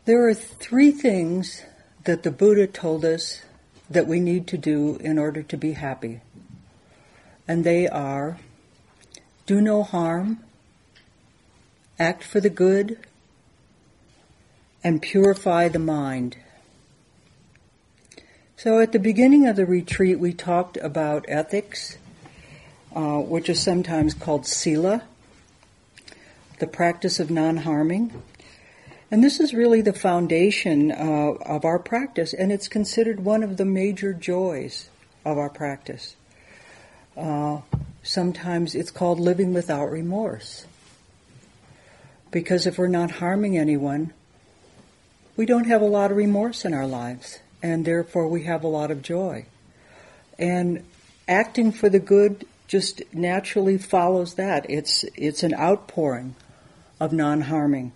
There are three things that the Buddha told us that we need to do in order to be happy. And they are: do no harm, act for the good, and purify the mind. So at the beginning of the retreat, we talked about ethics, which is sometimes called sila, the practice of non-harming. And this is really the foundation of our practice, and it's considered one of the major joys of our practice. Sometimes it's called living without remorse. Because if we're not harming anyone, we don't have a lot of remorse in our lives, and therefore we have a lot of joy. And acting for the good just naturally follows that. It's an outpouring of non-harming.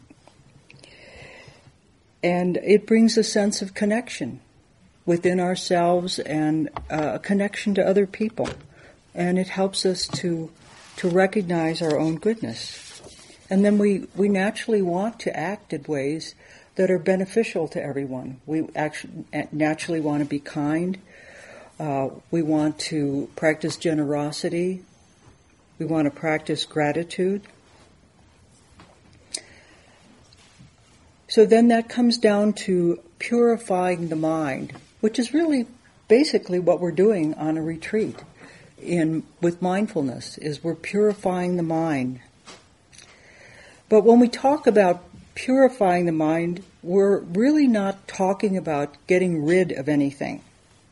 And it brings a sense of connection within ourselves and a connection to other people. And it helps us to recognize our own goodness. And then we naturally want to act in ways that are beneficial to everyone. We actually naturally want to be kind. We want to practice generosity. We want to practice gratitude. So then that comes down to purifying the mind, which is really basically what we're doing on a retreat with mindfulness, is we're purifying the mind. But when we talk about purifying the mind, we're really not talking about getting rid of anything.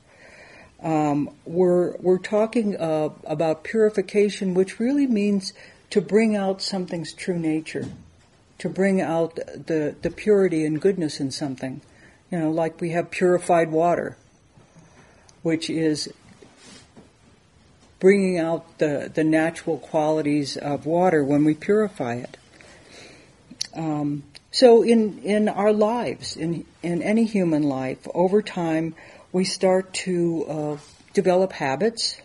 We're talking about purification, which really means to bring out something's true nature, to bring out the purity and goodness in something. Like we have purified water, which is bringing out the natural qualities of water when we purify it. So in our lives, in any human life, over time, we start to develop habits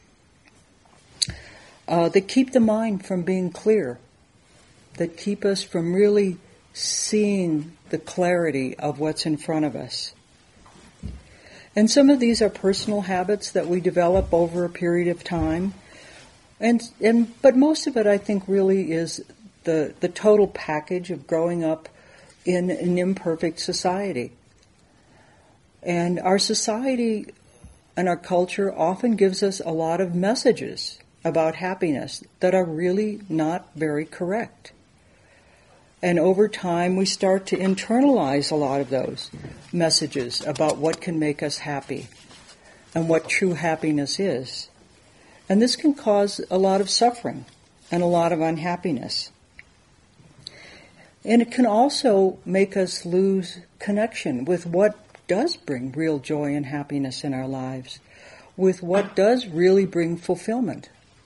that keep the mind from being clear, that keep us from really seeing the clarity of what's in front of us. And some of these are personal habits that we develop over a period of time. But most of it, I think, really is the total package of growing up in an imperfect society. And our society and our culture often gives us a lot of messages about happiness that are really not very correct. And over time, we start to internalize a lot of those messages about what can make us happy and what true happiness is. And this can cause a lot of suffering and a lot of unhappiness. And it can also make us lose connection with what does bring real joy and happiness in our lives, with what does really bring fulfillment.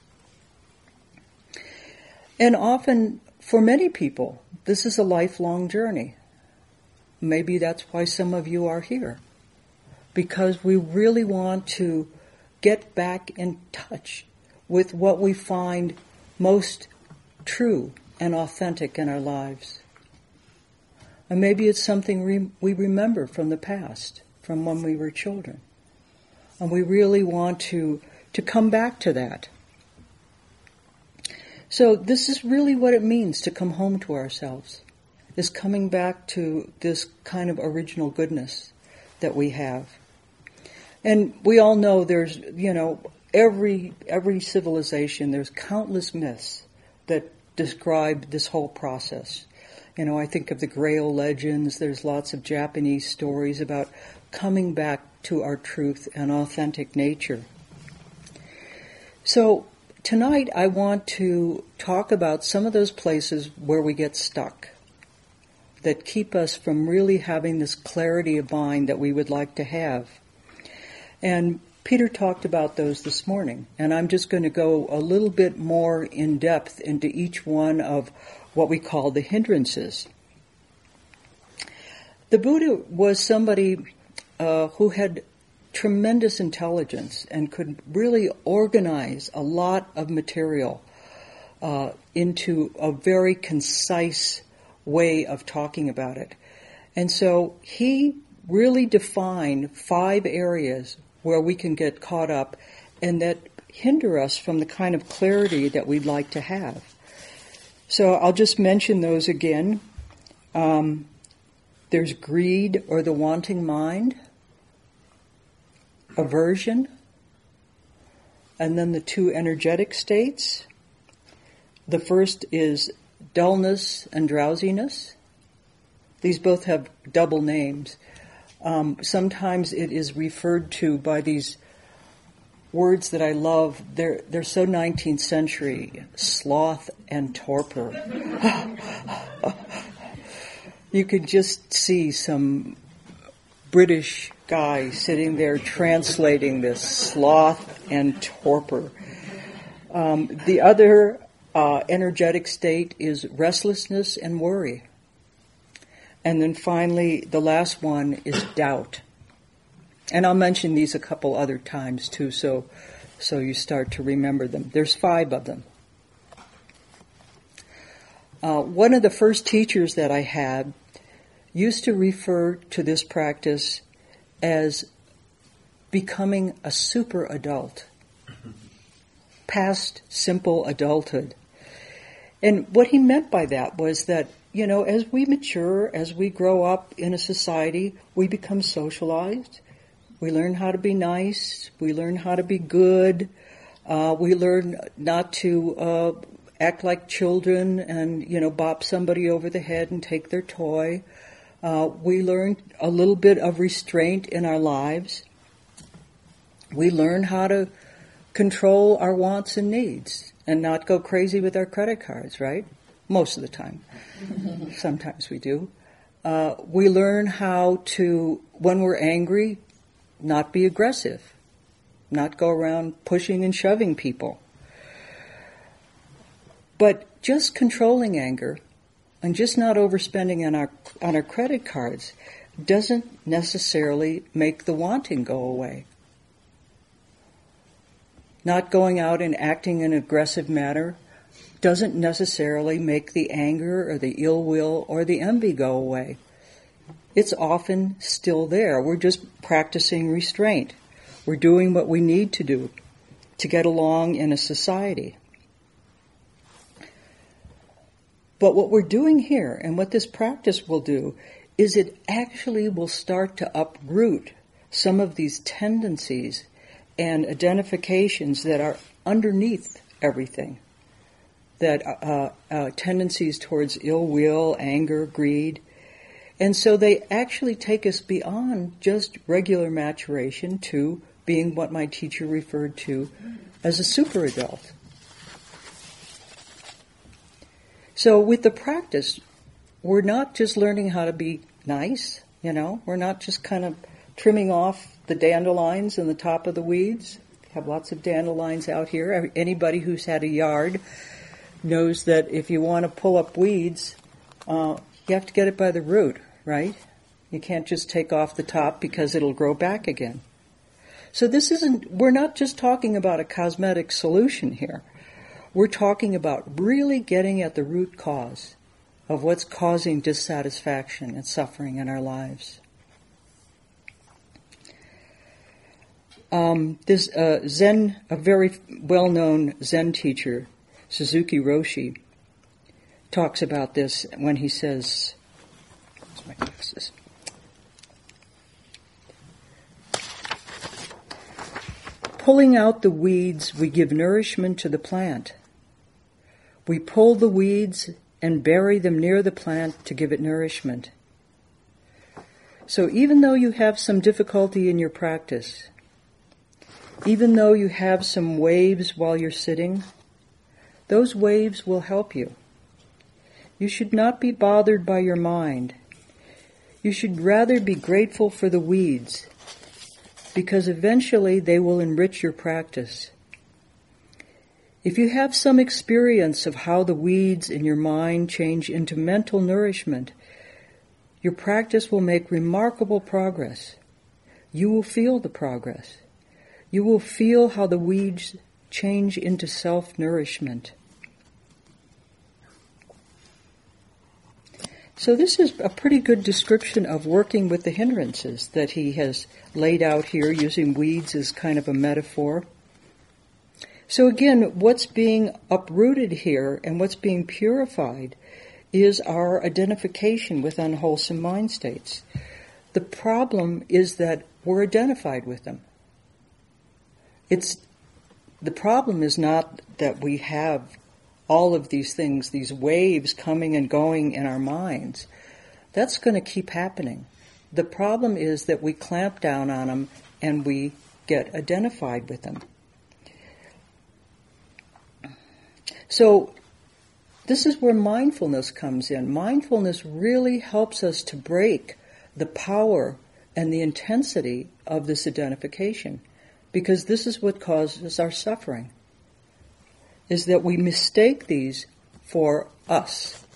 And often, for many people, this is a lifelong journey. Maybe that's why some of you are here, because we really want to get back in touch with what we find most true and authentic in our lives. And maybe it's something we remember from the past, from when we were children. And we really want to come back to that. So this is really what it means to come home to ourselves, is coming back to this kind of original goodness that we have. And we all know there's, every civilization, there's countless myths that describe this whole process. I think of the Grail legends. There's lots of Japanese stories about coming back to our truth and authentic nature. So tonight I want to talk about some of those places where we get stuck, that keep us from really having this clarity of mind that we would like to have. And Peter talked about those this morning, and I'm just going to go a little bit more in depth into each one of what we call the hindrances. The Buddha was somebody who had tremendous intelligence and could really organize a lot of material into a very concise way of talking about it. And so he really defined 5 areas where we can get caught up and that hinder us from the kind of clarity that we'd like to have. So I'll just mention those again. There's greed or the wanting mind, aversion, and then the 2 energetic states. The first is dullness and drowsiness. These both have double names. Sometimes it is referred to by these words that I love. They're so 19th century, sloth and torpor. You could just see some British guy sitting there translating this, sloth and torpor. The other energetic state is restlessness and worry. And then finally, the last one is doubt. And I'll mention these a couple other times too, so you start to remember them. There's 5 of them. One of the first teachers that I had used to refer to this practice as becoming a super adult, past simple adulthood. And what he meant by that was that, as we mature, as we grow up in a society, we become socialized. We learn how to be nice. We learn how to be good. We learn not to act like children and, bop somebody over the head and take their toy. We learn a little bit of restraint in our lives. We learn how to control our wants and needs and not go crazy with our credit cards, right? Most of the time. Sometimes we do. We learn how to, when we're angry, not be aggressive, not go around pushing and shoving people. But just controlling anger and just not overspending on our credit cards doesn't necessarily make the wanting go away. Not going out and acting in an aggressive manner doesn't necessarily make the anger or the ill will or the envy go away. It's often still there. We're just practicing restraint. We're doing what we need to do to get along in a society. But what we're doing here, and what this practice will do, is it actually will start to uproot some of these tendencies and identifications that are underneath everything. That tendencies towards ill will, anger, greed. And so they actually take us beyond just regular maturation to being what my teacher referred to as a super adult. So with the practice, we're not just learning how to be nice, we're not just kind of trimming off the dandelions in the top of the weeds. We have lots of dandelions out here. Anybody who's had a yard knows that if you want to pull up weeds, you have to get it by the root, right? You can't just take off the top because it'll grow back again. So we're not just talking about a cosmetic solution here. We're talking about really getting at the root cause of what's causing dissatisfaction and suffering in our lives. There's a very well-known Zen teacher, Suzuki Roshi, talks about this when he says, where's my glasses? Pulling out the weeds, we give nourishment to the plant. We pull the weeds and bury them near the plant to give it nourishment. So even though you have some difficulty in your practice, even though you have some waves while you're sitting, those waves will help you. You should not be bothered by your mind. You should rather be grateful for the weeds, because eventually they will enrich your practice. If you have some experience of how the weeds in your mind change into mental nourishment, your practice will make remarkable progress. You will feel the progress. You will feel how the weeds change into self-nourishment. So this is a pretty good description of working with the hindrances that he has laid out here, using weeds as kind of a metaphor. So again, what's being uprooted here and what's being purified is our identification with unwholesome mind states. The problem is that we're identified with them. The problem is not that we have all of these things, these waves coming and going in our minds. That's going to keep happening. The problem is that we clamp down on them and we get identified with them. So this is where mindfulness comes in. Mindfulness really helps us to break the power and the intensity of this identification, because this is what causes our suffering, is that we mistake these for us.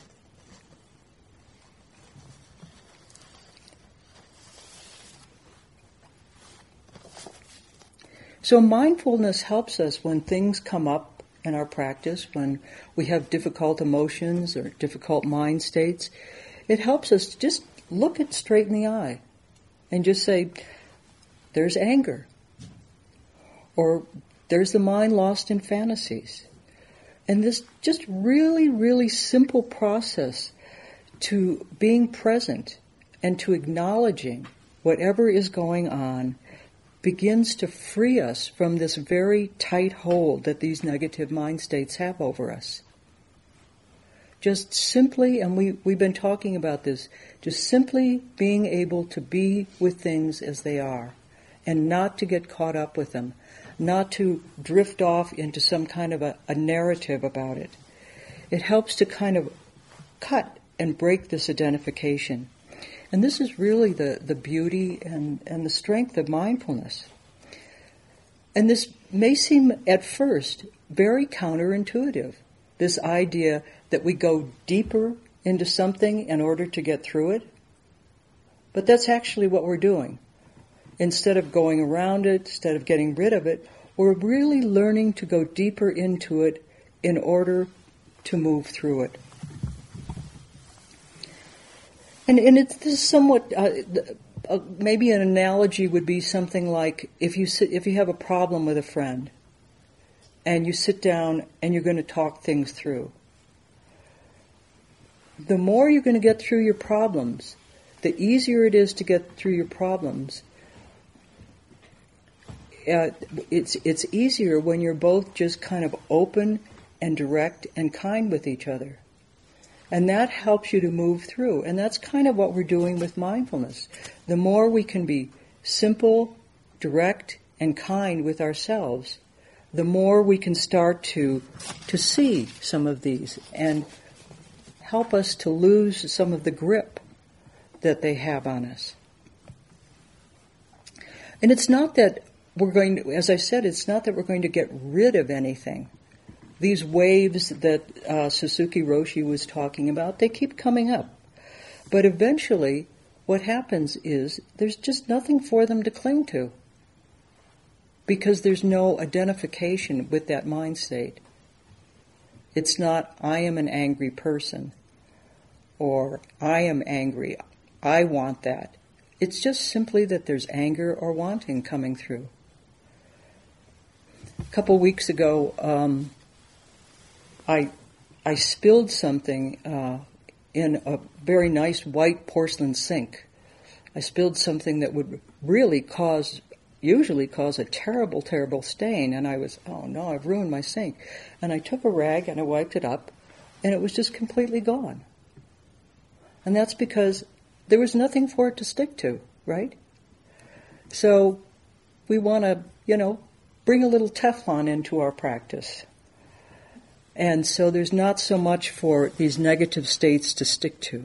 So mindfulness helps us when things come up in our practice, when we have difficult emotions or difficult mind states. It helps us to just look it straight in the eye and just say, there's anger, or there's the mind lost in fantasies. And this just really, really simple process to being present and to acknowledging whatever is going on begins to free us from this very tight hold that these negative mind states have over us. Just simply, and we've been talking about this, just simply being able to be with things as they are and not to get caught up with them, not to drift off into some kind of a narrative about it. It helps to kind of cut and break this identification. And this is really the beauty and the strength of mindfulness. And this may seem at first very counterintuitive, this idea that we go deeper into something in order to get through it. But that's actually what we're doing. Instead of going around it, instead of getting rid of it, we're really learning to go deeper into it in order to move through it. And this is somewhat, maybe an analogy would be something like if you have a problem with a friend and you sit down and you're going to talk things through. The more you're going to get through your problems, the easier it is to get through your problems. It's easier when you're both just kind of open and direct and kind with each other. And that helps you to move through. And that's kind of what we're doing with mindfulness. The more we can be simple, direct, and kind with ourselves, the more we can start to see some of these and help us to lose some of the grip that they have on us. And it's not that we're going to, as I said, it's not that we're going to get rid of anything. These waves that Suzuki Roshi was talking about, they keep coming up. But eventually, what happens is there's just nothing for them to cling to, because there's no identification with that mind state. It's not, I am an angry person, or I am angry, I want that. It's just simply that there's anger or wanting coming through. A couple weeks ago, I spilled something in a very nice white porcelain sink. I spilled something that would really usually cause a terrible, terrible stain, and I was, oh no, I've ruined my sink. And I took a rag and I wiped it up, and it was just completely gone. And that's because there was nothing for it to stick to, right? So we want to, bring a little Teflon into our practice. And so there's not so much for these negative states to stick to.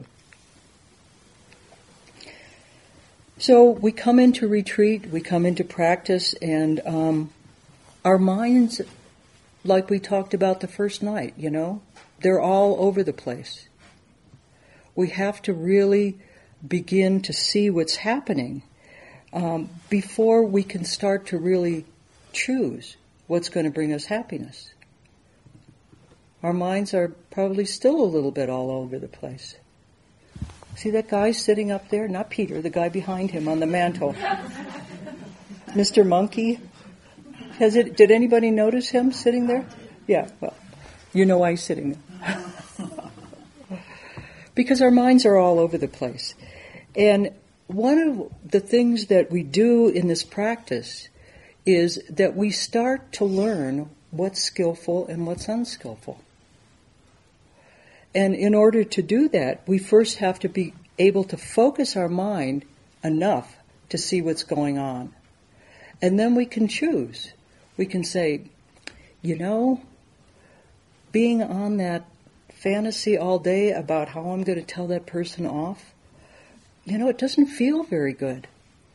So we come into retreat, we come into practice, and our minds, like we talked about the first night, they're all over the place. We have to really begin to see what's happening before we can start to really choose what's going to bring us happiness. Our minds are probably still a little bit all over the place. See that guy sitting up there? Not Peter, the guy behind him on the mantle. Mr. Monkey. Did anybody notice him sitting there? Yeah, well, you know why he's sitting there. Because our minds are all over the place. And one of the things that we do in this practice is that we start to learn what's skillful and what's unskillful. And in order to do that, we first have to be able to focus our mind enough to see what's going on. And then we can choose. We can say, being on that fantasy all day about how I'm going to tell that person off, it doesn't feel very good.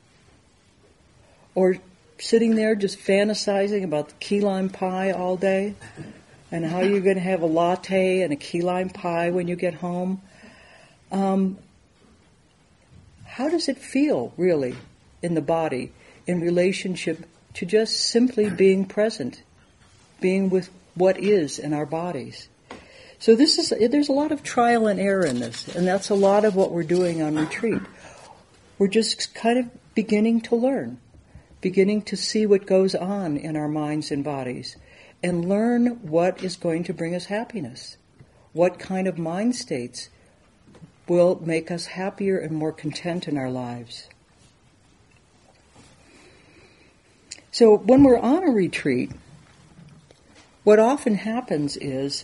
Or sitting there just fantasizing about the key lime pie all day and how you're going to have a latte and a key lime pie when you get home. How does it feel, really, in the body in relationship to just simply being present, being with what is in our bodies? So there's a lot of trial and error in this, and that's a lot of what we're doing on retreat. We're just kind of beginning to learn, beginning to see what goes on in our minds and bodies, and learn what is going to bring us happiness, what kind of mind states will make us happier and more content in our lives. So when we're on a retreat, what often happens is,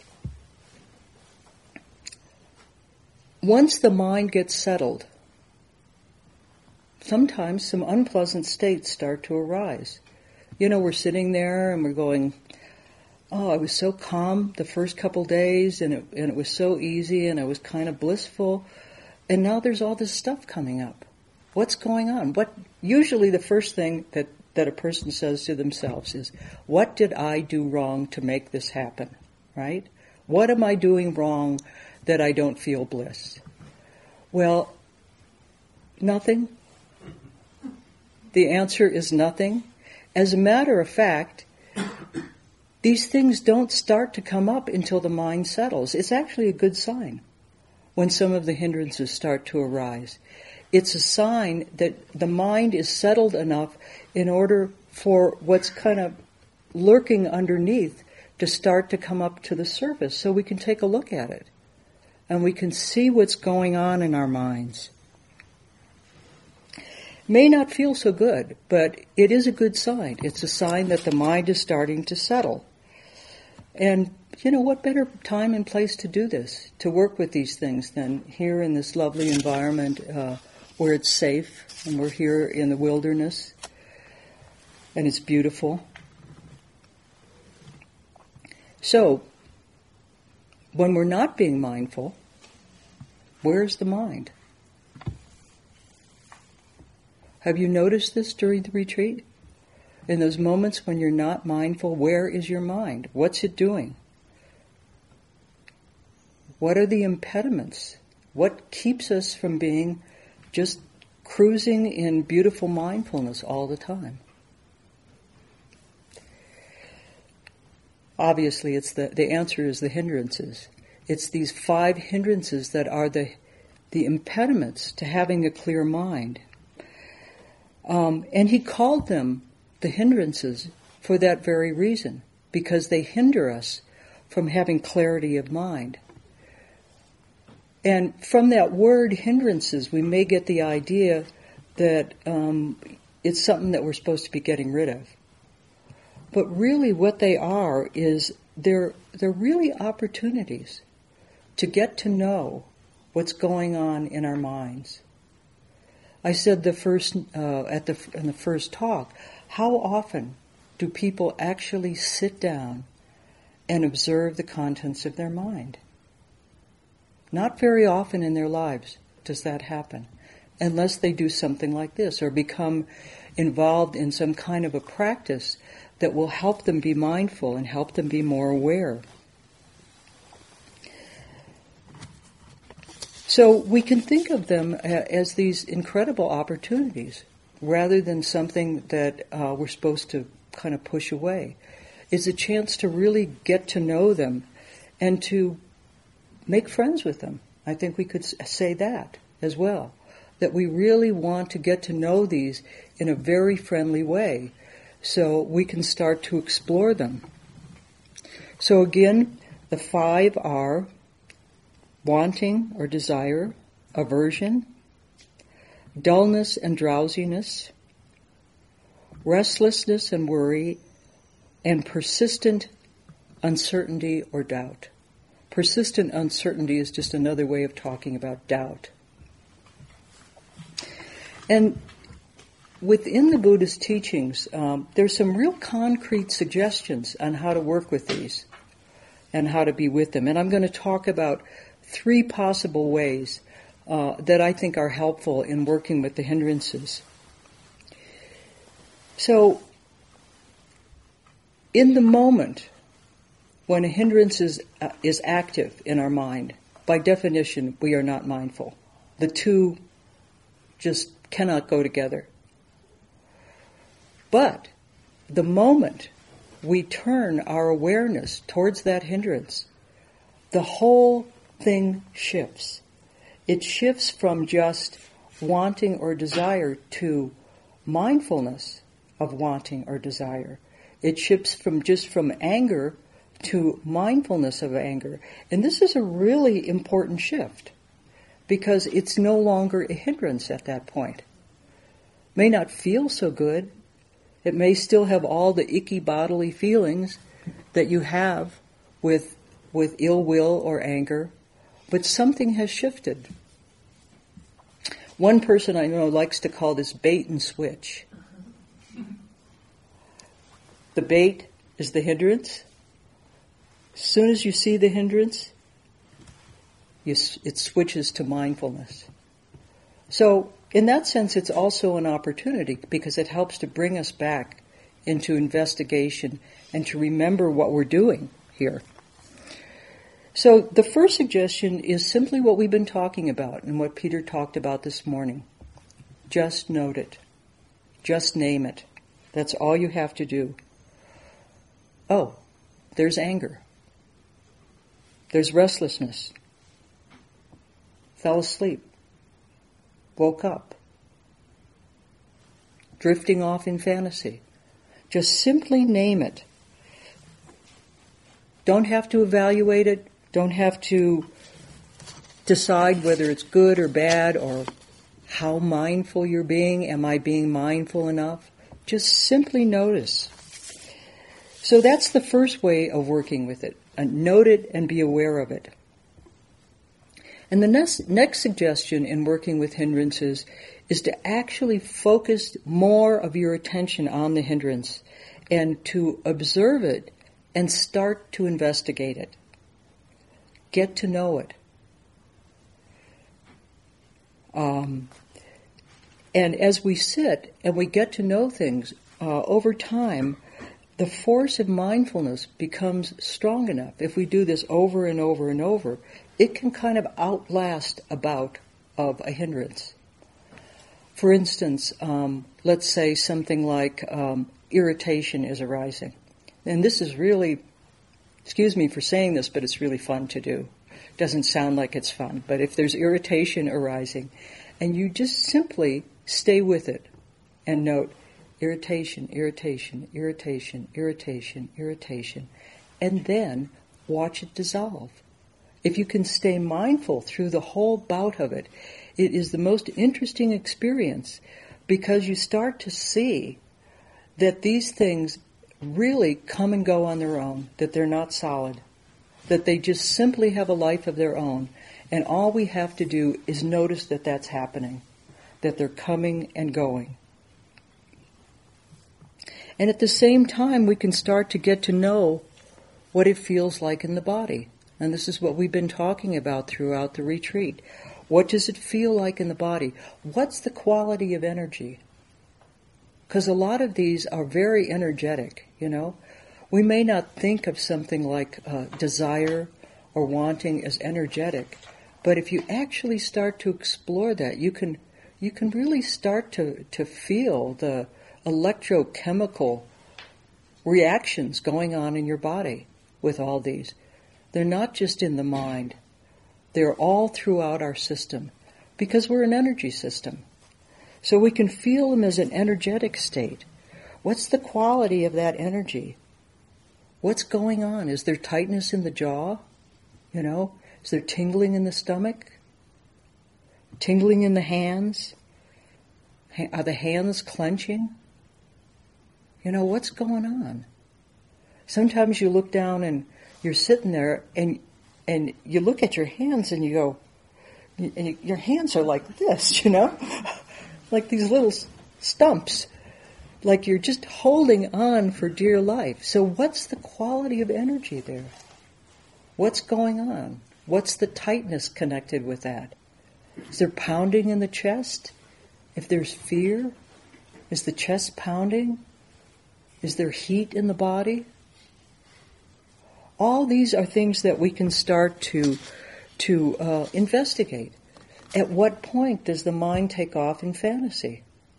once the mind gets settled, sometimes some unpleasant states start to arise. We're sitting there and we're going, oh, I was so calm the first couple days and it was so easy and I was kind of blissful. And now there's all this stuff coming up. What's going on? Usually the first thing that a person says to themselves is, what did I do wrong to make this happen? Right? What am I doing wrong that I don't feel bliss? Well, nothing. The answer is nothing. As a matter of fact, these things don't start to come up until the mind settles. It's actually a good sign when some of the hindrances start to arise. It's a sign that the mind is settled enough in order for what's kind of lurking underneath to start to come up to the surface so we can take a look at it. And we can see what's going on in our minds. May not feel so good, but it is a good sign. It's a sign that the mind is starting to settle. And, what better time and place to do this, to work with these things than here in this lovely environment where it's safe, and we're here in the wilderness, and it's beautiful. So, when we're not being mindful, where's the mind? Have you noticed this during the retreat? In those moments when you're not mindful, where is your mind? What's it doing? What are the impediments? What keeps us from being just cruising in beautiful mindfulness all the time? Obviously, the answer is the hindrances. It's these 5 hindrances that are the impediments to having a clear mind. And he called them the hindrances for that very reason, because they hinder us from having clarity of mind. And from that word hindrances, we may get the idea that it's something that we're supposed to be getting rid of. But really what they are is they're really opportunities to get to know what's going on in our minds. I said in the first talk, how often do people actually sit down and observe the contents of their mind? Not very often in their lives does that happen, unless they do something like this or become involved in some kind of a practice that will help them be mindful and help them be more aware. So we can think of them as these incredible opportunities rather than something that we're supposed to kind of push away. It's a chance to really get to know them and to make friends with them. I think we could say that as well. That we really want to get to know these in a very friendly way so we can start to explore them. So again, the 5 are wanting or desire, aversion, dullness and drowsiness, restlessness and worry, and persistent uncertainty or doubt. Persistent uncertainty is just another way of talking about doubt. And within the Buddhist teachings, there's some real concrete suggestions on how to work with these and how to be with them. And I'm going to talk about 3 possible ways that I think are helpful in working with the hindrances. So, in the moment when a hindrance is active in our mind, by definition, we are not mindful. The two just cannot go together. But the moment we turn our awareness towards that hindrance, the whole thing shifts. It shifts from just wanting or desire to mindfulness of wanting or desire. It shifts from anger to mindfulness of anger. And this is a really important shift because it's no longer a hindrance at that point. May not feel so good. It may still have all the icky bodily feelings that you have with ill will or anger, but something has shifted. One person I know likes to call this bait and switch. The bait is the hindrance. As soon as you see the hindrance, it switches to mindfulness. So, in that sense, it's also an opportunity because it helps to bring us back into investigation and to remember what we're doing here. So, the first suggestion is simply what we've been talking about and what Peter talked about this morning. Just note it. Just name it. That's all you have to do. Oh, there's anger. There's restlessness. Fell asleep. Woke up. Drifting off in fantasy. Just simply name it. Don't have to evaluate it. Don't have to decide whether it's good or bad or how mindful you're being. Am I being mindful enough? Just simply notice. So that's the first way of working with it. Note it and be aware of it. And the next suggestion in working with hindrances is to actually focus more of your attention on the hindrance and to observe it and start to investigate it. Get to know it. And as we sit and we get to know things, over time, the force of mindfulness becomes strong enough. If we do this over and over and over, it can kind of outlast a bout of a hindrance. For instance, let's say something like irritation is arising. And this is really, excuse me for saying this, but it's really fun to do. It doesn't sound like it's fun, but if there's irritation arising, and you just simply stay with it and note, irritation, irritation, irritation, irritation, irritation, and then watch it dissolve. If you can stay mindful through the whole bout of it, it is the most interesting experience because you start to see that these things really come and go on their own, that they're not solid, that they just simply have a life of their own, and all we have to do is notice that that's happening, that they're coming and going. And at the same time, we can start to get to know what it feels like in the body. And this is what we've been talking about throughout the retreat. What does it feel like in the body? What's the quality of energy? Because a lot of these are very energetic, you know. We may not think of something like desire or wanting as energetic, but if you actually start to explore that, you can really start to feel the electrochemical reactions going on in your body with all these. They're not just in the mind. They're all throughout our system. because we're an energy system. So we can feel them as an energetic state. What's the quality of that energy? What's going on? Is there tightness in the jaw? Is there tingling in the stomach? Tingling in the hands? Are the hands clenching? What's going on? Sometimes you look down and you're sitting there and you look at your hands and you go, and your hands are like this, like these little stumps, like you're just holding on for dear life. So what's the quality of energy there? What's going on? What's the tightness connected with that? Is there pounding in the chest? If there's fear, is the chest pounding? Is there heat in the body? All these are things that we can start to investigate. At what point does the mind take off in fantasy?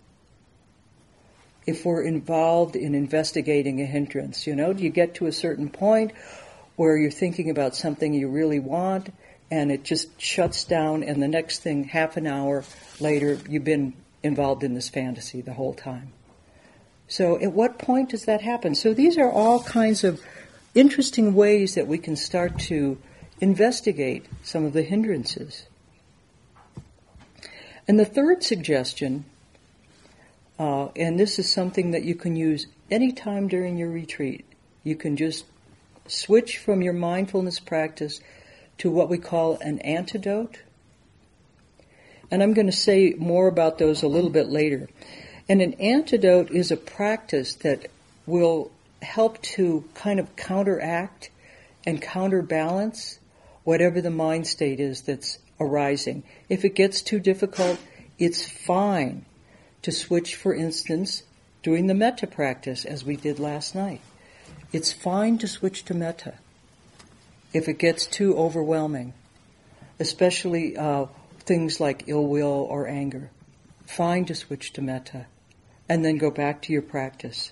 If we're involved in investigating a hindrance, do you get to a certain point where you're thinking about something you really want and it just shuts down, and the next thing, half an hour later, you've been involved in this fantasy the whole time. So at what point does that happen? So these are all kinds of interesting ways that we can start to investigate some of the hindrances. And the third suggestion, and this is something that you can use any time during your retreat, you can just switch from your mindfulness practice to what we call an antidote. And I'm going to say more about those a little bit later. And an antidote is a practice that will help to kind of counteract and counterbalance whatever the mind state is that's arising. If it gets too difficult, it's fine to switch, for instance, doing the metta practice as we did last night. It's fine to switch to metta if it gets too overwhelming, especially things like ill will or anger. Fine to switch to metta and then go back to your practice.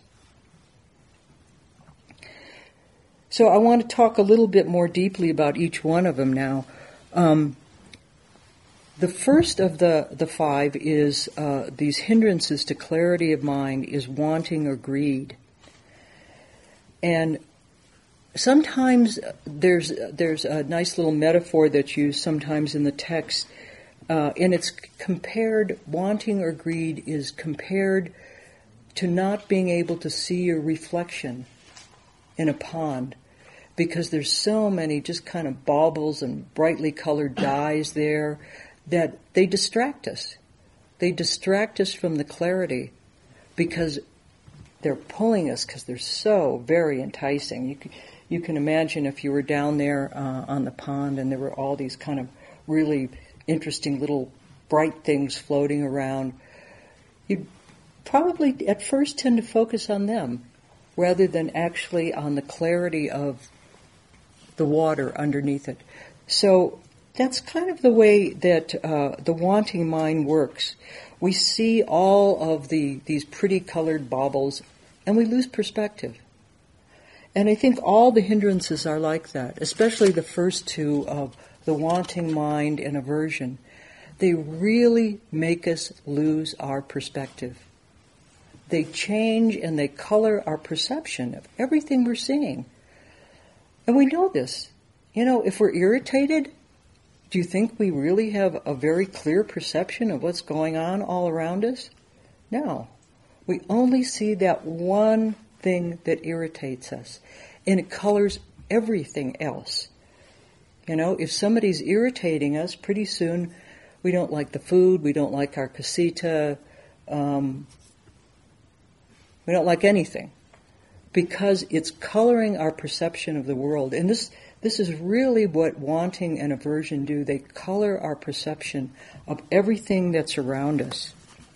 So I want to talk a little bit more deeply about each one of them now. The first of the five is these hindrances to clarity of mind is wanting or greed. And sometimes there's a nice little metaphor that's used sometimes in the text, and it's compared, wanting or greed is compared to not being able to see your reflection in a pond, because there's so many just kind of baubles and brightly colored dyes there that they distract us. They distract us from the clarity because they're pulling us, because they're so very enticing. You can imagine if you were down there on the pond and there were all these kind of really interesting little bright things floating around, you'd probably at first tend to focus on them rather than actually on the clarity of the water underneath it. So that's kind of the way that the wanting mind works. We see all of these pretty colored baubles and we lose perspective. And I think all the hindrances are like that, especially the first two of the wanting mind and aversion. They really make us lose our perspective. They change and they color our perception of everything we're seeing. And we know this. If we're irritated, do you think we really have a very clear perception of what's going on all around us? No. We only see that one thing that irritates us, and it colors everything else. If somebody's irritating us, pretty soon we don't like the food, we don't like our casita, we don't like anything, because it's coloring our perception of the world. And this is really what wanting and aversion do. They color our perception of everything that's around us.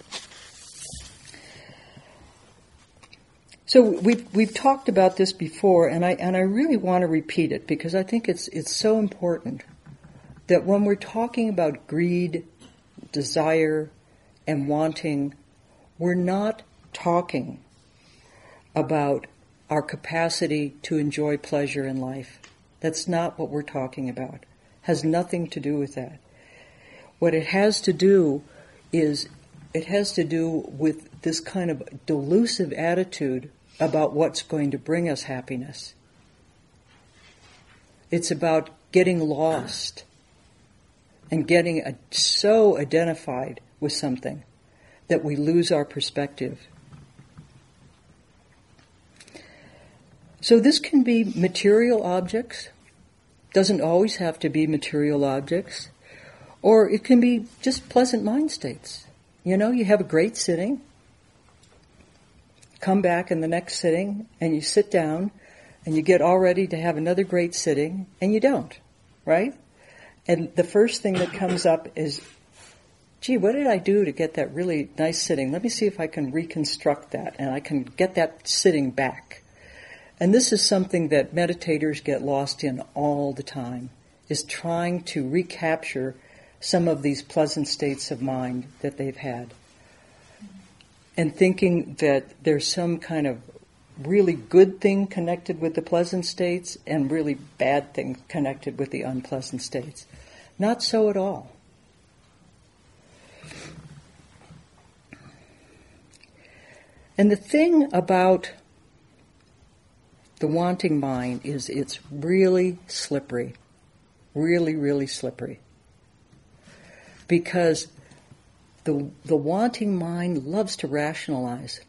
So we've talked about this before, and I really want to repeat it because I think it's so important that when we're talking about greed, desire, and wanting, we're not talking about our capacity to enjoy pleasure in life. That's not what we're talking about. It has nothing to do with that. What it has to do is, it has to do with this kind of delusive attitude about what's going to bring us happiness. It's about getting lost and getting so identified with something that we lose our perspective. So this can be material objects, doesn't always have to be material objects, or it can be just pleasant mind states. You know, you have a great sitting, come back in the next sitting, and you sit down, and you get all ready to have another great sitting, and you don't, right? And the first thing that comes up is, gee, what did I do to get that really nice sitting? Let me see if I can reconstruct that, and I can get that sitting back. And this is something that meditators get lost in all the time, is trying to recapture some of these pleasant states of mind that they've had. And thinking that there's some kind of really good thing connected with the pleasant states and really bad thing connected with the unpleasant states. Not so at all. And the thing about the wanting mind is it's really slippery. Really, really slippery. Because the wanting mind loves to rationalize.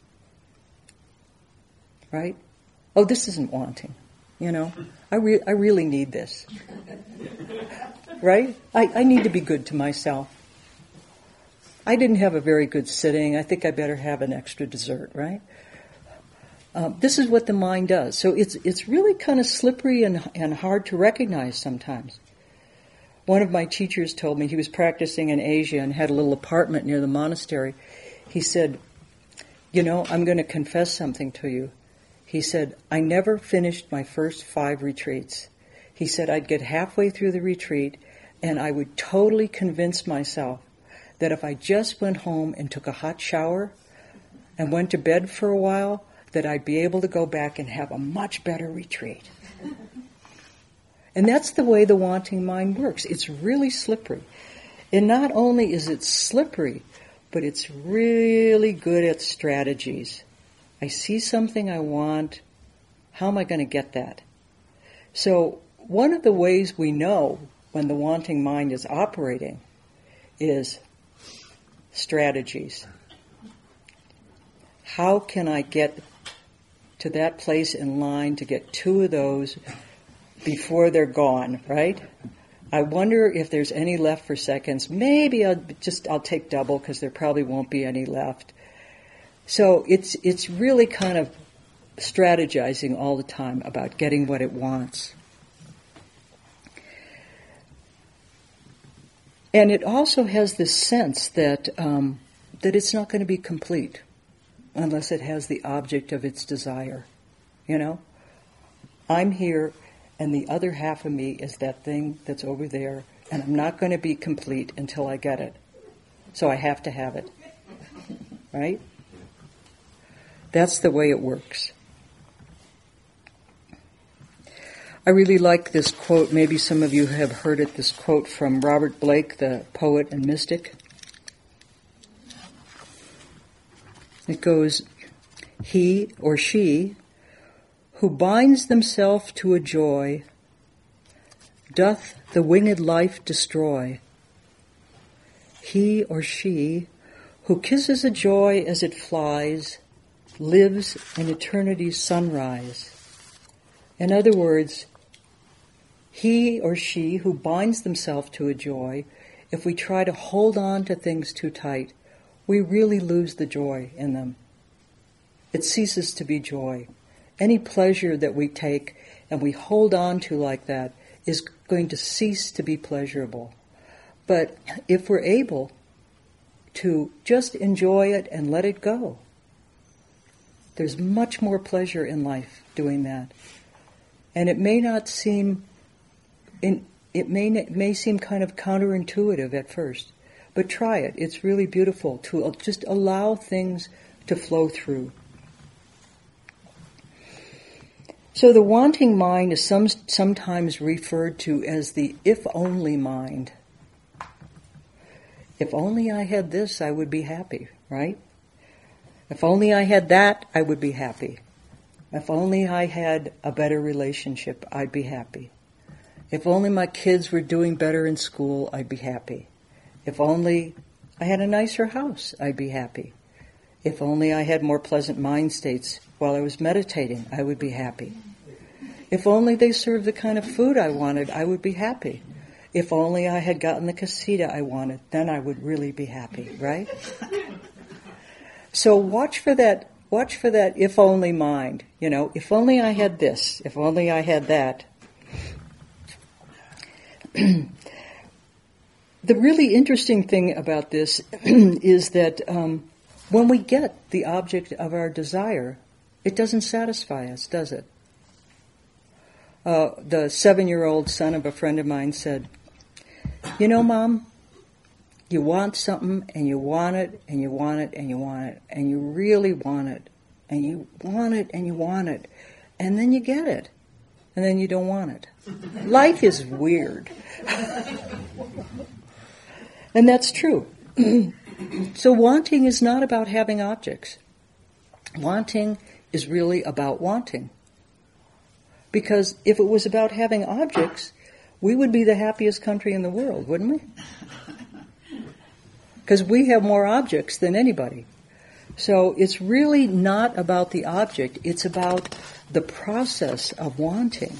Right? Oh, this isn't wanting. You know, I really need this. Right? I need to be good to myself. I didn't have a very good sitting. I think I better have an extra dessert, right? This is what the mind does. So it's really kind of slippery and hard to recognize sometimes. One of my teachers told me, he was practicing in Asia and had a little apartment near the monastery. He said, you know, I'm going to confess something to you. He said, I never finished my first 5 retreats. He said, I'd get halfway through the retreat and I would totally convince myself that if I just went home and took a hot shower and went to bed for a while, that I'd be able to go back and have a much better retreat. And that's the way the wanting mind works. It's really slippery. And not only is it slippery, but it's really good at strategies. I see something I want. How am I going to get that? So one of the ways we know when the wanting mind is operating is strategies. How can I get to that place in line to get 2 of those before they're gone, right? I wonder if there's any left for seconds. Maybe I'll take double because there probably won't be any left. So it's really kind of strategizing all the time about getting what it wants. And it also has this sense that that it's not going to be complete unless it has the object of its desire. You know? I'm here, and the other half of me is that thing that's over there, and I'm not going to be complete until I get it. So I have to have it. Right? That's the way it works. I really like this quote. Maybe some of you have heard it, this quote from Robert Blake, the poet and mystic. It goes, he or she who binds themselves to a joy doth the winged life destroy. He or she who kisses a joy as it flies lives in eternity's sunrise. In other words, he or she who binds themselves to a joy, if we try to hold on to things too tight, we really lose the joy in them. It ceases to be joy. Any pleasure that we take and we hold on to like that is going to cease to be pleasurable. But if we're able to just enjoy it and let it go, there's much more pleasure in life doing that. And it may not seem, it may seem kind of counterintuitive at first, but try it. It's really beautiful to just allow things to flow through. So the wanting mind is sometimes referred to as the if-only mind. If only I had this, I would be happy, right? If only I had that, I would be happy. If only I had a better relationship, I'd be happy. If only my kids were doing better in school, I'd be happy. If only I had a nicer house, I'd be happy. If only I had more pleasant mind states while I was meditating, I would be happy. If only they served the kind of food I wanted, I would be happy. If only I had gotten the casita I wanted, then I would really be happy, right? So watch for that if only mind. If only I had this, if only I had that. The really interesting thing about this is that when we get the object of our desire, it doesn't satisfy us, does it? The 7-year-old son of a friend of mine said, Mom, you want something and you want it and you want it and you want it and you really want it and you want it and you want it and then you get it and then you don't want it. Life is weird. And that's true. So wanting is not about having objects. Wanting is really about wanting. Because if it was about having objects, we would be the happiest country in the world, wouldn't we? Because we have more objects than anybody. So it's really not about the object, it's about the process of wanting.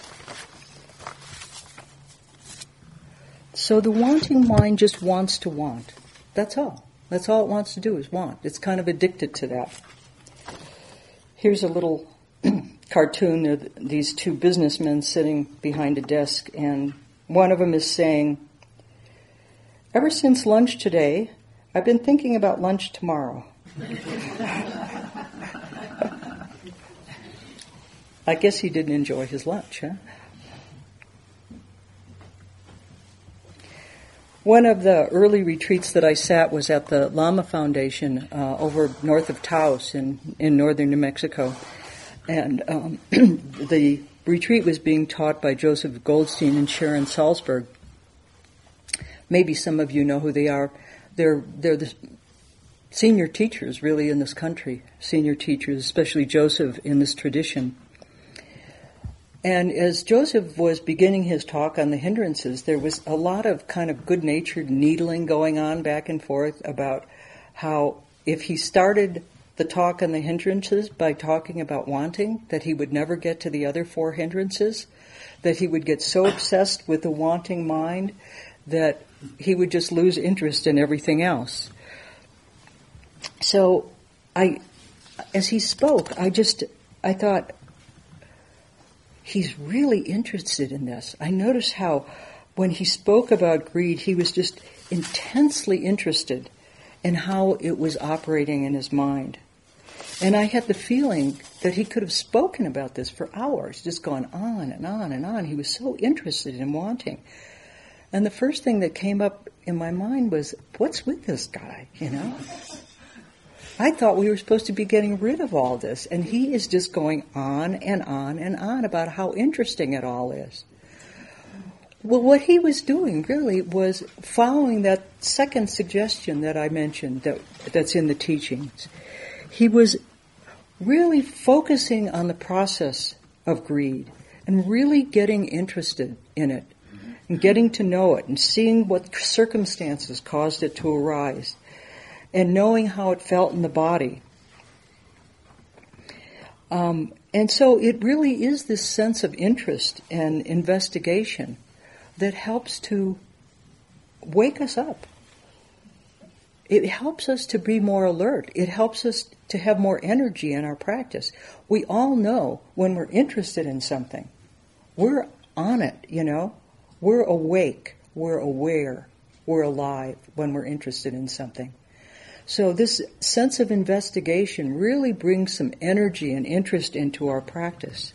So the wanting mind just wants to want. That's all. That's all it wants to do is want. It's kind of addicted to that. Here's a little cartoon of these two businessmen sitting behind a desk, and one of them is saying, "Ever since lunch today, I've been thinking about lunch tomorrow." I guess he didn't enjoy his lunch, huh? One of the early retreats that I sat was at the Lama Foundation over north of Taos in northern New Mexico. And the retreat was being taught by Joseph Goldstein and Sharon Salzberg. Maybe some of you know who they are. They're the senior teachers really in this country, senior teachers, especially Joseph in this tradition. And as Joseph was beginning his talk on the hindrances, there was a lot of kind of good-natured needling going on back and forth about how if he started the talk on the hindrances by talking about wanting, that he would never get to the other 4 hindrances, that he would get so obsessed with the wanting mind that he would just lose interest in everything else. So as he spoke, I thought, he's really interested in this. I noticed how when he spoke about greed, he was just intensely interested in how it was operating in his mind. And I had the feeling that he could have spoken about this for hours, just gone on and on and on. He was so interested in wanting. And the first thing that came up in my mind was, what's with this guy, I thought we were supposed to be getting rid of all this, and he is just going on and on and on about how interesting it all is. Well, what he was doing really was following that second suggestion that I mentioned that's in the teachings. He was really focusing on the process of greed and really getting interested in it and getting to know it and seeing what circumstances caused it to arise, and knowing how it felt in the body. And so it really is this sense of interest and investigation that helps to wake us up. It helps us to be more alert. It helps us to have more energy in our practice. We all know when we're interested in something, we're on it, We're awake, we're aware, we're alive when we're interested in something. So this sense of investigation really brings some energy and interest into our practice.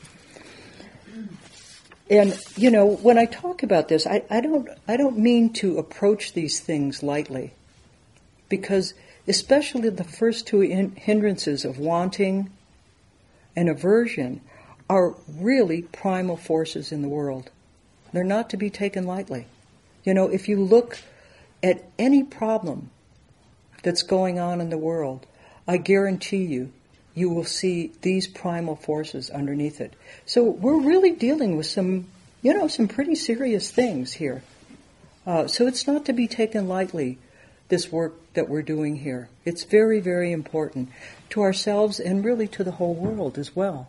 And, when I talk about this, I don't mean to approach these things lightly, because especially the first 2 hindrances of wanting and aversion are really primal forces in the world. They're not to be taken lightly. If you look at any problem that's going on in the world, I guarantee you, you will see these primal forces underneath it. So we're really dealing with some pretty serious things here. So it's not to be taken lightly, this work that we're doing here. It's very, very important to ourselves and really to the whole world as well.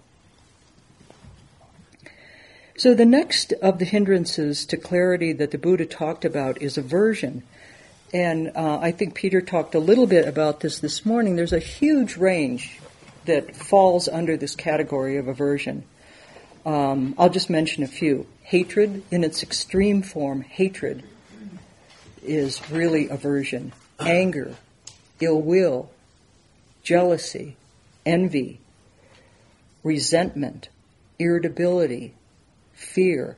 So the next of the hindrances to clarity that the Buddha talked about is aversion. And I think Peter talked a little bit about this morning. There's a huge range that falls under this category of aversion. I'll just mention a few. Hatred, in its extreme form, hatred is really aversion. Anger, ill will, jealousy, envy, resentment, irritability, fear.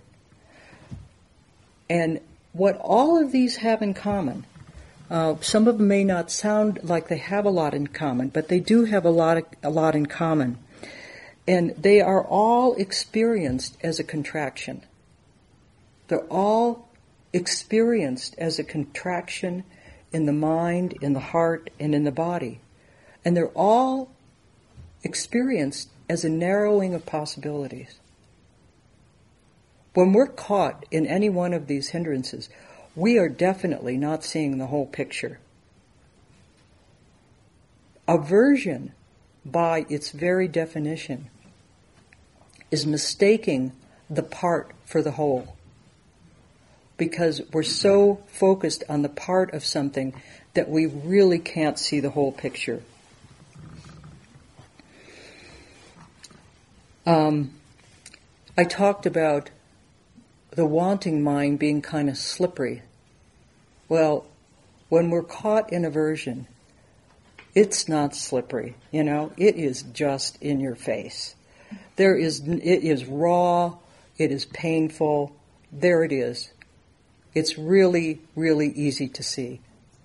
And what all of these have in common, some of them may not sound like they have a lot in common, but they do have a lot in common. And they are all experienced as a contraction. They're all experienced as a contraction in the mind, in the heart, and in the body. And they're all experienced as a narrowing of possibilities. When we're caught in any one of these hindrances, we are definitely not seeing the whole picture. Aversion, by its very definition, is mistaking the part for the whole. Because we're so focused on the part of something that we really can't see the whole picture. I talked about the wanting mind being kind of slippery. Well, when we're caught in aversion, it's not slippery, it is just in your face. It is raw, it is painful, there it is. It's really, really easy to see.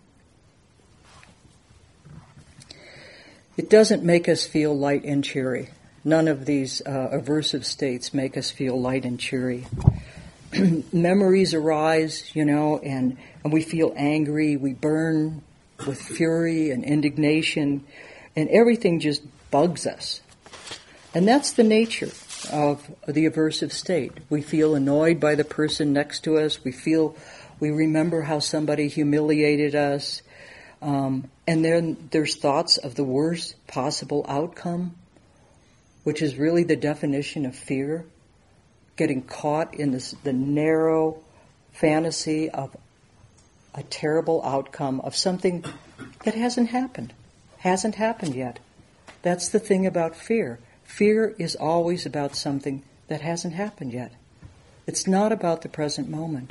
It doesn't make us feel light and cheery. None of these aversive states make us feel light and cheery. Memories arise, and we feel angry, we burn with fury and indignation, and everything just bugs us. And that's the nature of the aversive state. We feel annoyed by the person next to us, we remember how somebody humiliated us, and then there's thoughts of the worst possible outcome, which is really the definition of fear. Getting caught in the narrow fantasy of a terrible outcome of something that hasn't happened yet. That's the thing about fear. Fear is always about something that hasn't happened yet. It's not about the present moment.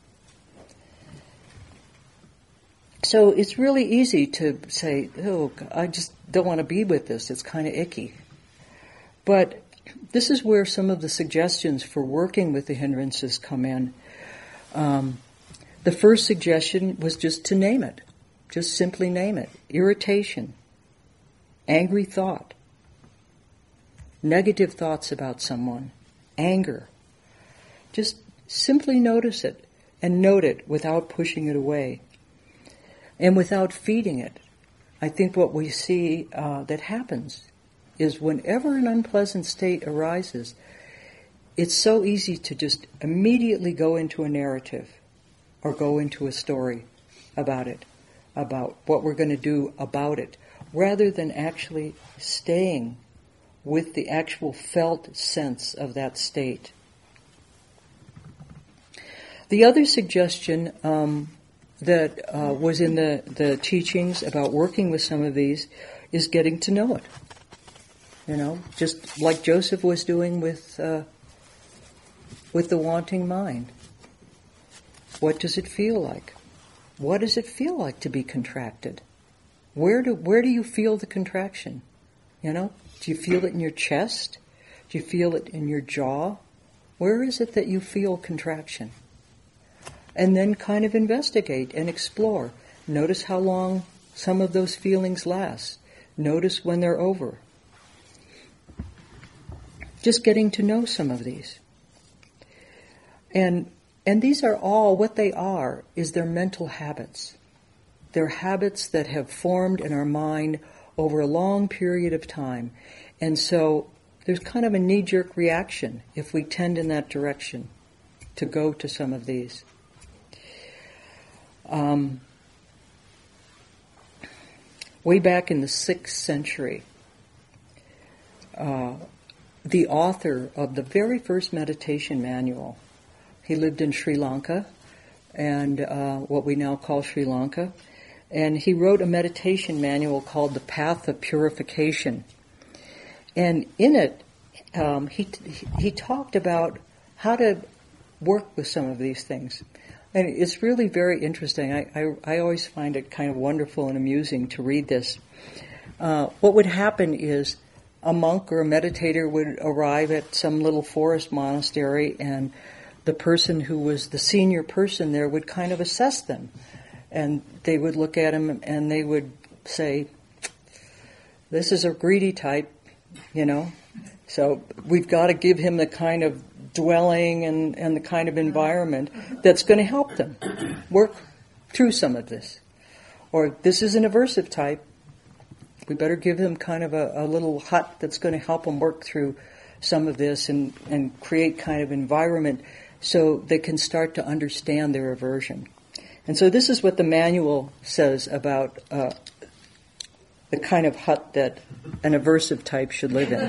So it's really easy to say, oh, I just don't want to be with this. It's kind of icky. But this is where some of the suggestions for working with the hindrances come in. The first suggestion was just to name it. Just simply name it. Irritation, angry thought, negative thoughts about someone, anger. Just simply notice it and note it without pushing it away and without feeding it. I think what we see that happens is whenever an unpleasant state arises, it's so easy to just immediately go into a narrative or go into a story about it, about what we're going to do about it, rather than actually staying with the actual felt sense of that state. The other suggestion that was in the teachings about working with some of these is getting to know it. Just like Joseph was doing with the wanting mind. What does it feel like? What does it feel like to be contracted? Where do you feel the contraction? Do you feel it in your chest? Do you feel it in your jaw? Where is it that you feel contraction? And then kind of investigate and explore. Notice how long some of those feelings last. Notice when they're over. Just getting to know some of these. And And these are all, what they are, is their mental habits. They're habits that have formed in our mind over a long period of time. And so there's kind of a knee-jerk reaction if we tend in that direction to go to some of these. Way back in the 6th century, the author of the very first meditation manual, he lived in Sri Lanka, and what we now call Sri Lanka, and he wrote a meditation manual called The Path of Purification. And in it, he talked about how to work with some of these things. And it's really very interesting. I always find it kind of wonderful and amusing to read this. What would happen is a monk or a meditator would arrive at some little forest monastery, and the person who was the senior person there would kind of assess them. And they would look at him and they would say, this is a greedy type, so we've got to give him the kind of dwelling and the kind of environment that's going to help them work through some of this. Or this is an aversive type, we better give him kind of a little hut that's going to help them work through some of this and create kind of environment so they can start to understand their aversion. And so this is what the manual says about the kind of hut that an aversive type should live in.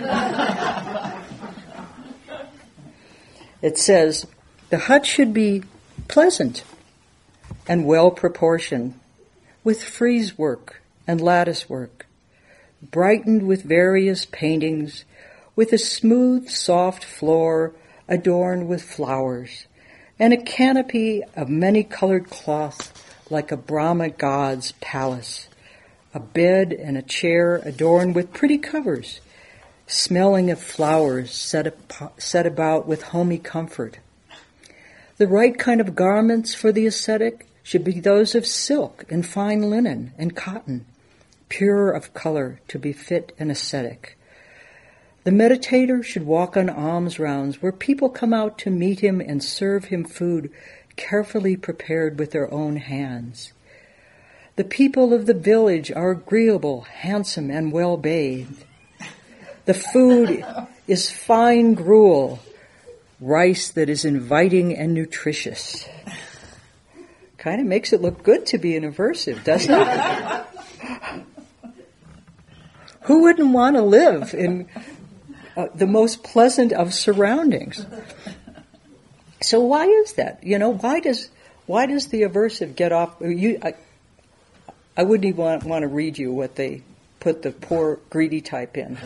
It says, the hut should be pleasant and well proportioned, with frieze work and lattice work, brightened with various paintings, with a smooth, soft floor adorned with flowers, and a canopy of many-colored cloth like a Brahma god's palace, a bed and a chair adorned with pretty covers, smelling of flowers set about with homey comfort. The right kind of garments for the ascetic should be those of silk and fine linen and cotton, pure of color to befit an ascetic. The meditator should walk on alms rounds where people come out to meet him and serve him food carefully prepared with their own hands. The people of the village are agreeable, handsome, and well bathed. The food is fine gruel, rice that is inviting and nutritious. Kind of makes it look good to be an aversive, doesn't it? Who wouldn't want to live in the most pleasant of surroundings? So why is that? Why does the aversive get off? I wouldn't even want to read you what they put the poor greedy type in.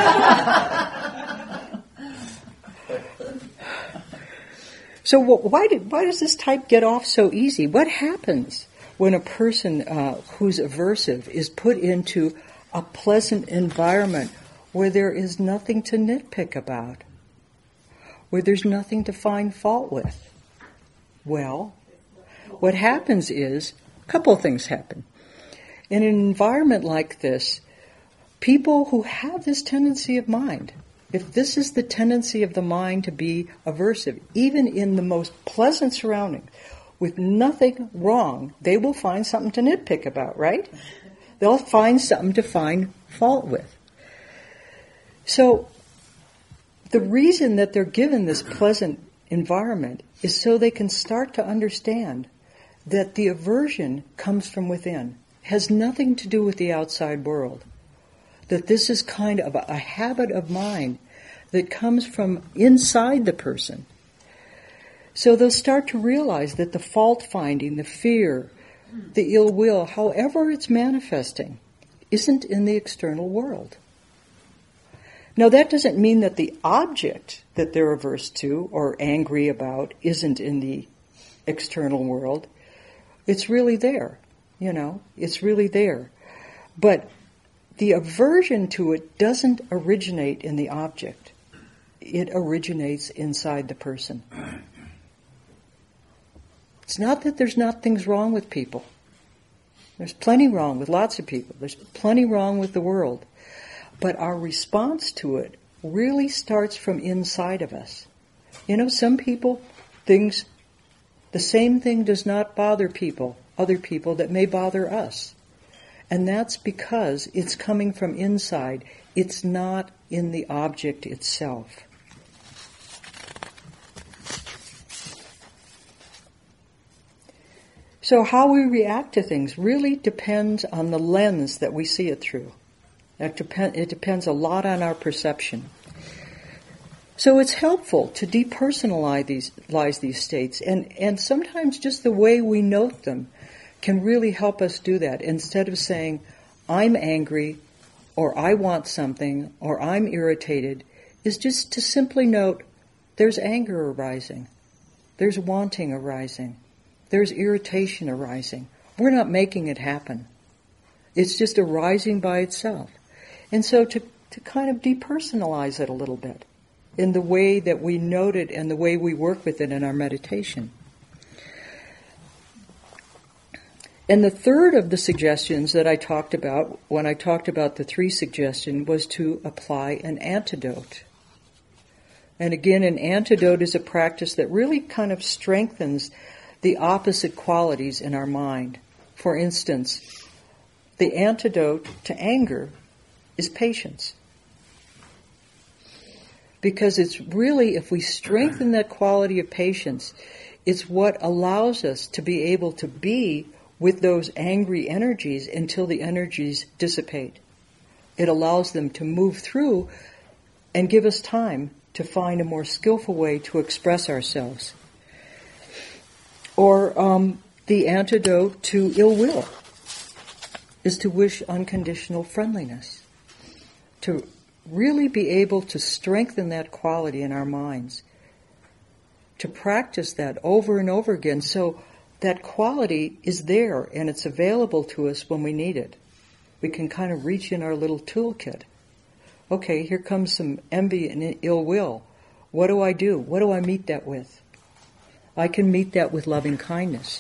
So why does this type get off so easy? What happens when a person who's aversive is put into a pleasant environment where there is nothing to nitpick about, where there's nothing to find fault with? Well, what happens is a couple of things happen. In an environment like this, people who have this tendency of mind, if this is the tendency of the mind to be aversive, even in the most pleasant surroundings, with nothing wrong, they will find something to nitpick about, right? They'll find something to find fault with. So the reason that they're given this pleasant environment is so they can start to understand that the aversion comes from within, has nothing to do with the outside world. That this is kind of a habit of mind that comes from inside the person. So they'll start to realize that the fault-finding, the fear, the ill will, however it's manifesting, isn't in the external world. Now that doesn't mean that the object that they're averse to or angry about isn't in the external world. It's really there, it's really there. But the aversion to it doesn't originate in the object. It originates inside the person. It's not that there's not things wrong with people. There's plenty wrong with lots of people. There's plenty wrong with the world. But our response to it really starts from inside of us. Some people, things The same thing does not bother other people that may bother us. And that's because it's coming from inside. It's not in the object itself. So how we react to things really depends on the lens that we see it through. It depends a lot on our perception. So it's helpful to depersonalize these states, and sometimes just the way we note them can really help us do that. Instead of saying, I'm angry, or I want something, or I'm irritated, is just to simply note, there's anger arising, there's wanting arising, there's irritation arising. We're not making it happen. It's just arising by itself. And so to kind of depersonalize it a little bit in the way that we note it and the way we work with it in our meditation. And the third of the suggestions that I talked about, when I talked about the 3 suggestions, was to apply an antidote. And again, an antidote is a practice that really kind of strengthens the opposite qualities in our mind. For instance, the antidote to anger is patience. Because it's really, if we strengthen that quality of patience, it's what allows us to be able to be with those angry energies until the energies dissipate. It allows them to move through and give us time to find a more skillful way to express ourselves. Or the antidote to ill will is to wish unconditional friendliness, to really be able to strengthen that quality in our minds, to practice that over and over again so that quality is there and it's available to us when we need it. We can kind of reach in our little toolkit. Okay, here comes some envy and ill will. What do I do? What do I meet that with? I can meet that with loving kindness.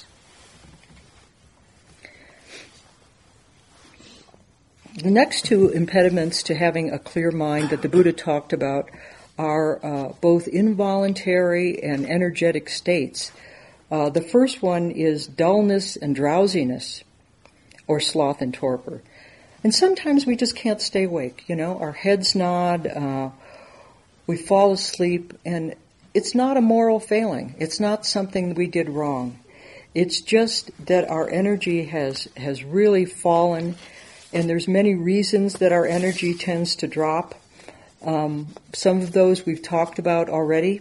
The next 2 impediments to having a clear mind that the Buddha talked about are both involuntary and energetic states. The first one is dullness and drowsiness, or sloth and torpor. And sometimes we just can't stay awake, our heads nod, we fall asleep, and it's not a moral failing. It's not something we did wrong. It's just that our energy has really fallen, and there's many reasons that our energy tends to drop. Some of those we've talked about already.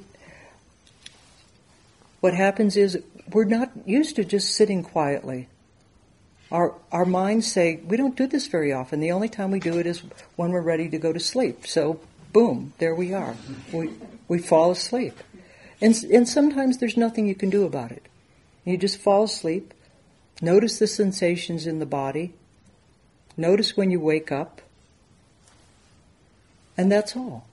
What happens is we're not used to just sitting quietly. Our minds say, we don't do this very often. The only time we do it is when we're ready to go to sleep. So, boom, there we are. We fall asleep. And sometimes there's nothing you can do about it. You just fall asleep, notice the sensations in the body, notice when you wake up, and that's all.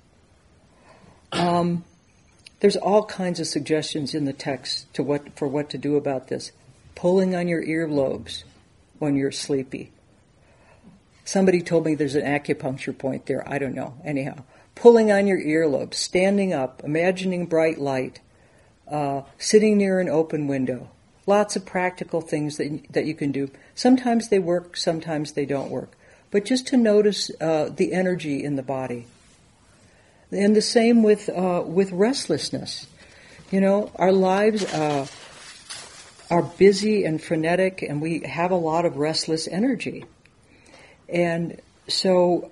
There's all kinds of suggestions in the text for what to do about this. Pulling on your earlobes when you're sleepy. Somebody told me there's an acupuncture point there. I don't know. Anyhow, pulling on your earlobes, standing up, imagining bright light, sitting near an open window. Lots of practical things that you can do. Sometimes they work, sometimes they don't work. But just to notice the energy in the body. And the same with restlessness. Our lives are busy and frenetic, and we have a lot of restless energy. And so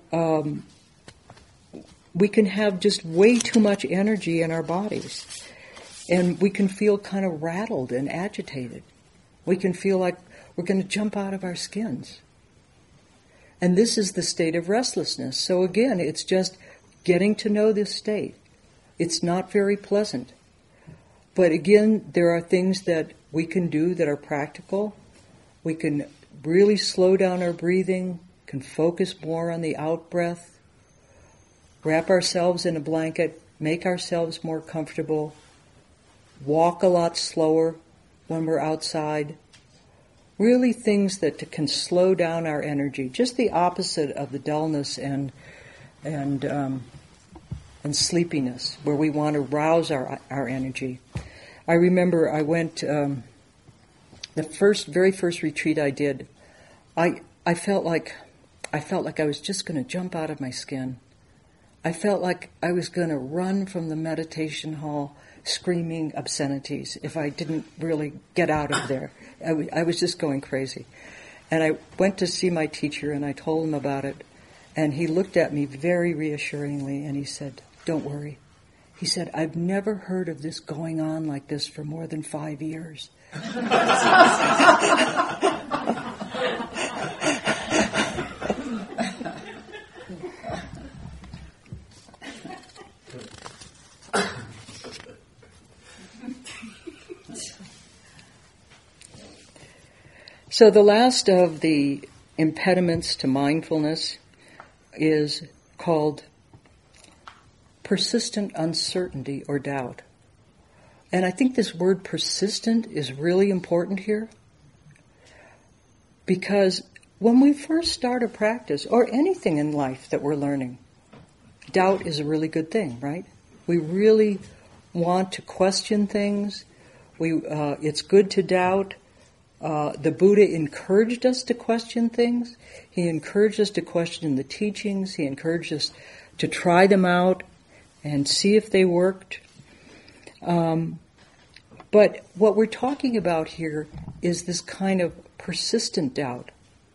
we can have just way too much energy in our bodies. And we can feel kind of rattled and agitated. We can feel like we're going to jump out of our skins. And this is the state of restlessness. So again, it's just getting to know this state. It's not very pleasant. But again, there are things that we can do that are practical. We can really slow down our breathing, can focus more on the out-breath, wrap ourselves in a blanket, make ourselves more comfortable, walk a lot slower when we're outside. Really things that can slow down our energy, just the opposite of the dullness and sleepiness, where we want to rouse our energy. I remember I went, the very first retreat I did, I felt like I was just going to jump out of my skin. I felt like I was going to run from the meditation hall screaming obscenities if I didn't really get out of there. I was just going crazy. And I went to see my teacher and I told him about it. And he looked at me very reassuringly and he said, "Don't worry." He said, "I've never heard of this going on like this for more than 5 years." So the last of the impediments to mindfulness is called persistent uncertainty or doubt. And I think this word persistent is really important here, because when we first start a practice, or anything in life that we're learning, doubt is a really good thing, right? We really want to question things. It's good to doubt. The Buddha encouraged us to question things. He encouraged us to question the teachings. He encouraged us to try them out and see if they worked. But what we're talking about here is this kind of persistent doubt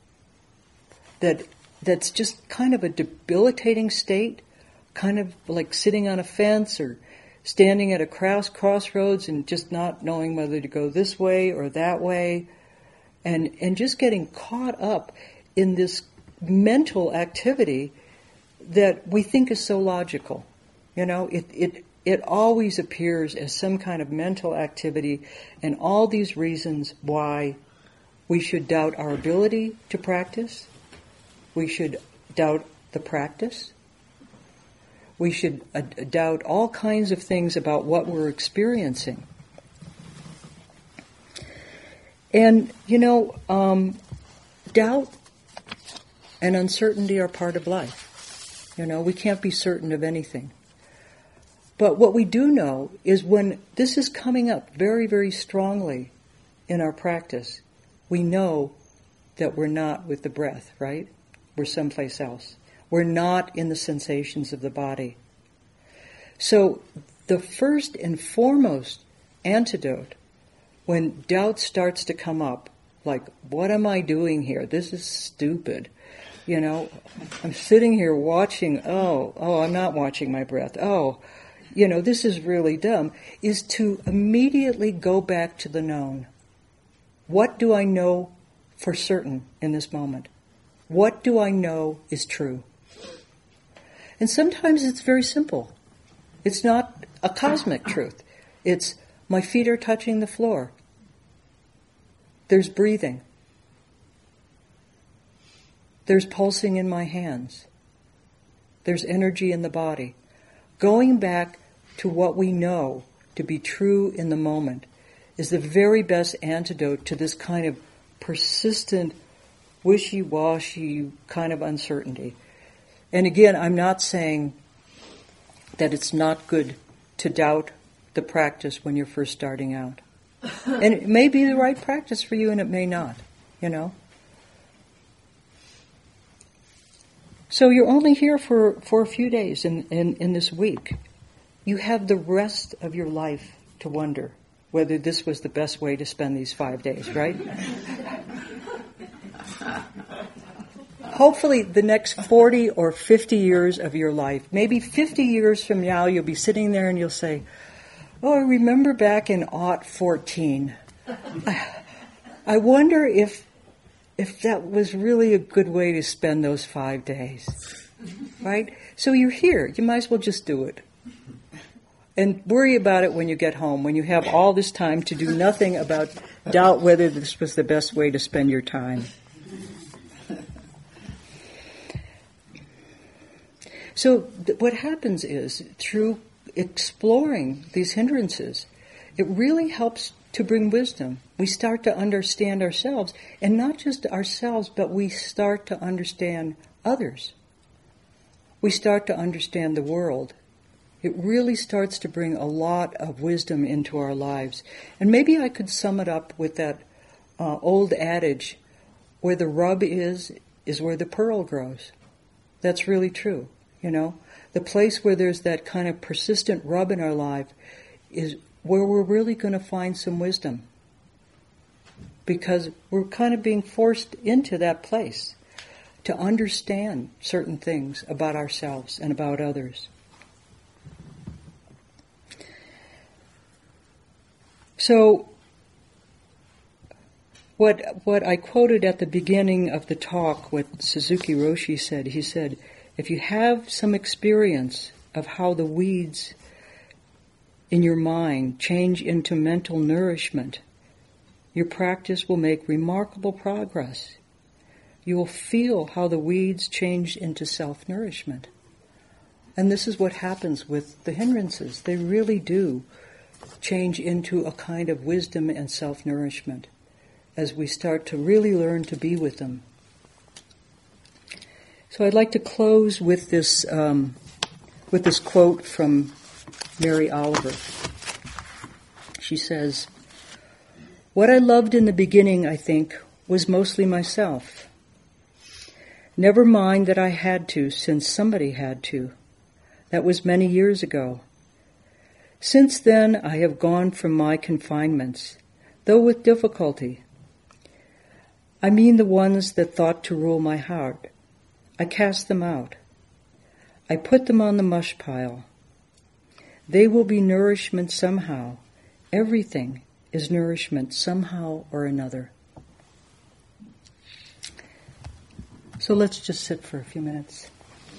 that's just kind of a debilitating state, kind of like sitting on a fence or standing at a crossroads and just not knowing whether to go this way or that way, and just getting caught up in this mental activity that we think is so logical. You know, it always appears as some kind of mental activity, and all these reasons why we should doubt our ability to practice. We should doubt the practice. We should doubt all kinds of things about what we're experiencing. And, doubt and uncertainty are part of life. We can't be certain of anything. But what we do know is when this is coming up very, very strongly in our practice, we know that we're not with the breath, right? We're someplace else. We're not in the sensations of the body. So the first and foremost antidote when doubt starts to come up, like, what am I doing here? This is stupid. I'm sitting here watching, I'm not watching my breath. This is really dumb, is to immediately go back to the known. What do I know for certain in this moment? What do I know is true? And sometimes it's very simple. It's not a cosmic truth. It's my feet are touching the floor. There's breathing. There's pulsing in my hands. There's energy in the body. Going back to what we know to be true in the moment is the very best antidote to this kind of persistent, wishy-washy kind of uncertainty. And again, I'm not saying that it's not good to doubt the practice when you're first starting out. And it may be the right practice for you and it may not, So you're only here for a few days in this week. You have the rest of your life to wonder whether this was the best way to spend these 5 days, right? Hopefully the next 40 or 50 years of your life, maybe 50 years from now, you'll be sitting there and you'll say, I remember back in aught 14. I wonder if that was really a good way to spend those 5 days, right? So you're here. You might as well just do it. And worry about it when you get home, when you have all this time to do nothing about doubt whether this was the best way to spend your time. So what happens is, through exploring these hindrances, it really helps to bring wisdom. We start to understand ourselves, and not just ourselves, but we start to understand others. We start to understand the world it really starts to bring a lot of wisdom into our lives. And maybe I could sum it up with that old adage, where the rub is where the pearl grows. That's really true, you know. The place where there's that kind of persistent rub in our life is where we're really going to find some wisdom. Because we're kind of being forced into that place to understand certain things about ourselves and about others. So, what I quoted at the beginning of the talk, what Suzuki Roshi said, he said, if you have some experience of how the weeds in your mind change into mental nourishment, your practice will make remarkable progress. You will feel how the weeds change into self-nourishment. And this is what happens with the hindrances. They really do change into a kind of wisdom and self-nourishment as we start to really learn to be with them. So I'd like to close with this quote from Mary Oliver. She says, "What I loved in the beginning, I think, was mostly myself. Never mind that I had to, since somebody had to. That was many years ago. Since then, I have gone from my confinements, though with difficulty. I mean the ones that thought to rule my heart. I cast them out. I put them on the mush pile. They will be nourishment somehow. Everything is nourishment somehow or another." So let's just sit for a few minutes.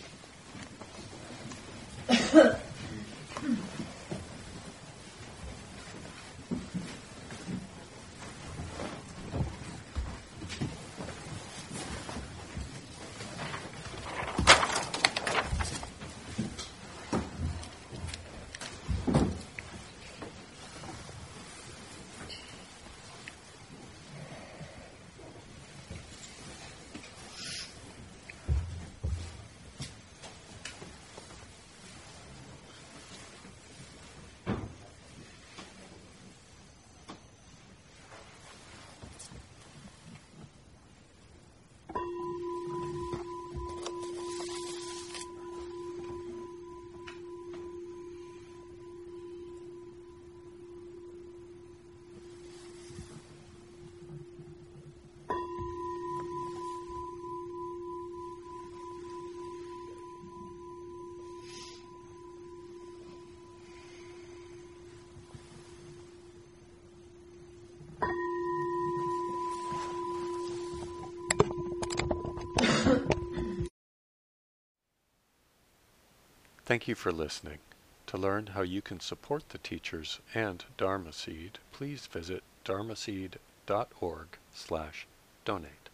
Thank you for listening. To learn how you can support the teachers and Dharma Seed, please visit dharmaseed.org/donate.